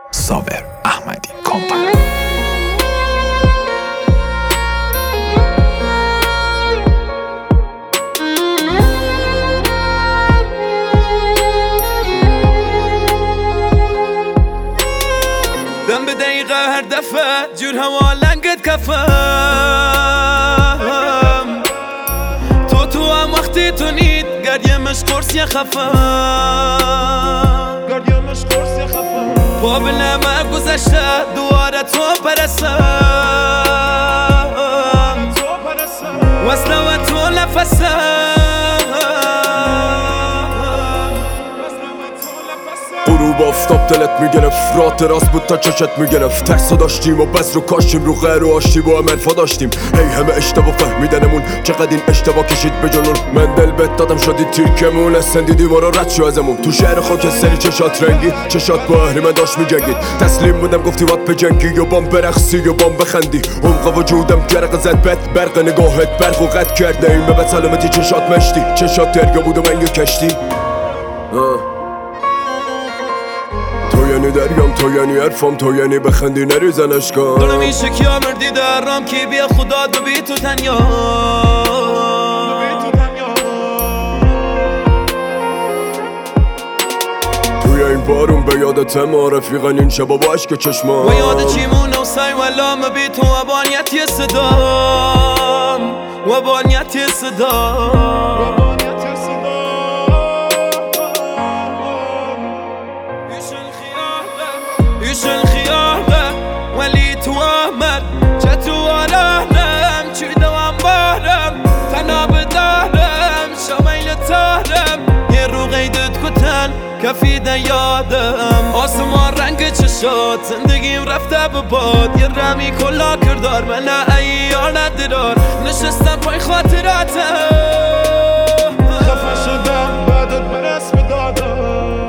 صابر احمدی کامپانی. دم به دقیقه هر دفعه جور هوا لنگت کفم تو هم وقتی تو نید گردیمش قرصی خفم قابل ما گذشته دواره تو پرستم وصله و تو نفسم غروب آفتاب دلت میگرفت، رات راست بود تا چشت میگرفت. ترسا داشتیم و بس رو کاشتیم، رو غیر و آشتی با هم عرفا داشتیم. هی همه اشتباه فهمیدنمون، چقدر این اشتباه کشید به جنون. من دل بهت دادم شدی تیرکمون، استندی دیوارا رد شو ازمون. تو شهر خاکستری چشات رنگی، چشات با اهریمن داشت میجنگید. تسلیم بودم گفتی وقت بجنگی و بام برقصی و بام بخندی. عمق وجودم گرق زد بد، برق نگاهت برق و قد کرده این به سلامتی. چشات مشتی، چشات دریا بود و من یه کشتی. تو یعنی دریام، تو یعنی عرفام، تو یعنی بخندی نریزن اشکام. دارم این شکیا مردی درام کی بیا خدا دو بی تو تنیا. توی این بارون به یادتم رفیقن این شبا با عشق چشمام. و یاد چیمون و سای ولام بی تو وبانیتی صدام، وبانیتی صدام. يشن خيارة ولي توامر جت ورانم چی دوام بارم تنها بدارم شمایل تارم یه رو غیدت کتن کفیده یادم آسمان رنگ چشات زندگیم رفته به باد یه رمی کلا کردار من ایار ندرار نشستم پای خاطراتم خفه شدم بعدت برسم دادم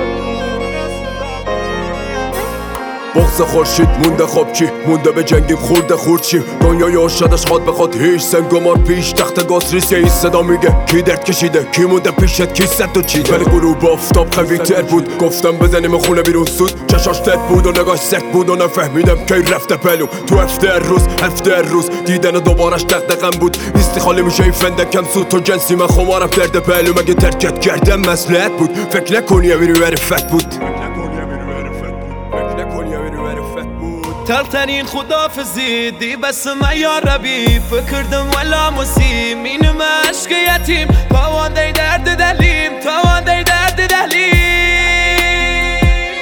بغض خورشید مونده خواب چی مونده به جنگیم خورده خورد چی دنیای ارشدش خواد بخواد هیچ سنگ و مار پیش تخت گاسریس این صدا میگه کی درد کشیده کی مونده پیشت کی صد و چیده ولی غروب آفتاب قوی تر بود گفتم بزنیم خونه بیرون سود چشاش تر بود و نگاش سک بود و نفهمیدم کی رفته پلو تو هفته روز دیدن دوبارش دغدغم بود نیستی خالی میشه این فندکم سود تو جنسی من خمارم درد پلو مگه ترکت کردم مصلحت بود فکر نکنی یه معرفت بود تلترین خدافزی دی بس ما یا ربی فکردم ولا مسیم اینم عشق یتیم تاوانده درد دلیم تاوانده درد دلیم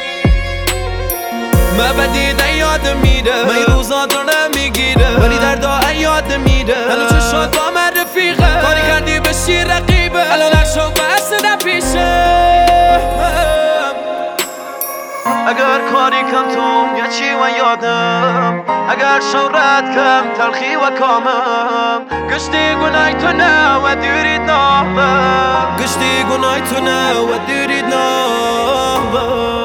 مبدیده یاد میره من روزا داره میگیره ولی دردا یاد میره هنو چشات با من رفیقه کاری کردی بشی رقیبه الان عشق بس نپیشه اگر کاری کم تو گچی و یادم اگر شورت کم تلخی و کامم گشتی گنای تو نه و دیرید نامم گشتی گنای تو نه و دیرید نامم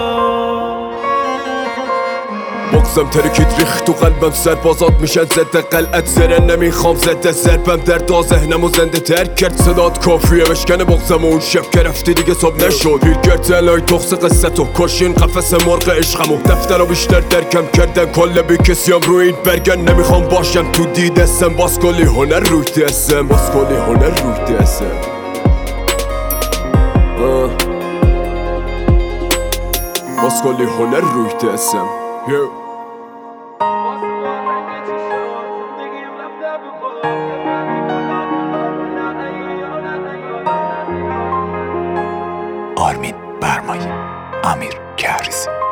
بغزم ترکید ریخت تو قلبم سربازات میشن زده قلعت زره نمیخوام زده ضربم در دا ذهنمو زنده تر کرد صدات کافیه بشکنه بغزم و اون شب که رفتی دیگه صبح نشد پیرگرد علای تخص قصه تو کشین قفس مرغ عشقمو دفتر رو بیشتر درکم کردن کل بی کسیم روی این برگن نمیخوام باشم تو دیدستم باز کلی هنر روی دستم باز کلی هنر روی دستم باز کلی هنر روی دستم آرمین برمایی، امیر کهریزی.